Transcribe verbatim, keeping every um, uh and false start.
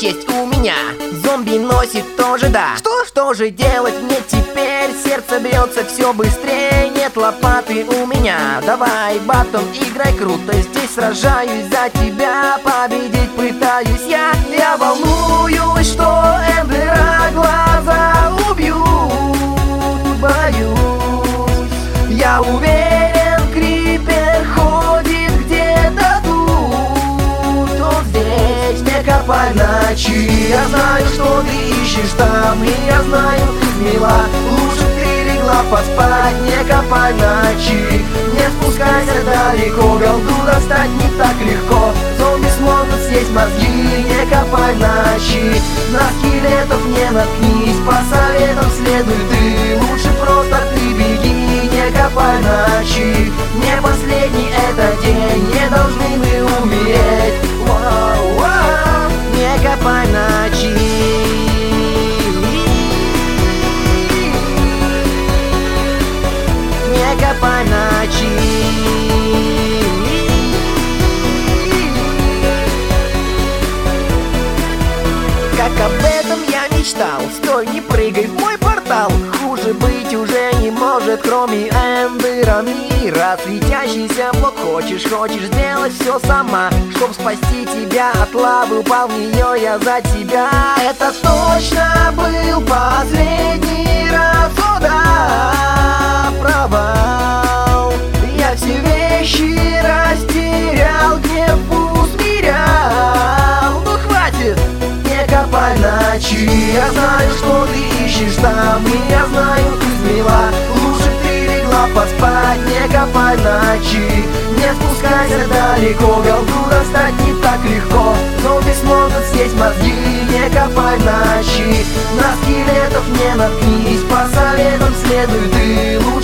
есть у меня. Зомби носит тоже, да. Что? Что же делать мне теперь? Сердце бьется все быстрее. Нет лопаты у меня. Давай, батон, играй круто. Здесь сражаюсь за тебя. Победить пытаюсь я. Я волнуюсь, что Эндера глаза убьют. Боюсь. Я уверен, Крипер ходит где-то тут. Он здесь, не копай в ночи. Я знаю, что ты ищешь там, и я знаю, ты мила. Лучше ты легла поспать, не копай в ночи. Не спускайся далеко, голду достать не так легко. Зомби смогут съесть мозги, не копай в ночи. На скелетов не наткнись, по советам следуй ты. Лучше просто ты беги, не копай в ночи. Не последний это день, не должны мы умереть. Вау, вау. Не копай в ночи. Не копай в ночи. Как об этом я мечтал. Стой, не прыгай в мой портал. Хуже быть уже не может, кроме Эндера мира. Светящийся блок, хочешь, хочешь сделать все сама. Чтоб спасти тебя от лавы, упал в нее я за тебя. Это точно был последний раз, о да, провал. Я все вещи растерял, гнев усмирял. Ну хватит, не копай в ночи. Я знаю, что ты ищешь там, и я знаю, ты смела. Лучше ты легла поспать, не копай в ночи. Не спускайся далеко, голду достать не так легко. Зомби смогут съесть мозги, не копай в ночи. На скелетов не наткнись, по советам следуй ты. Лучше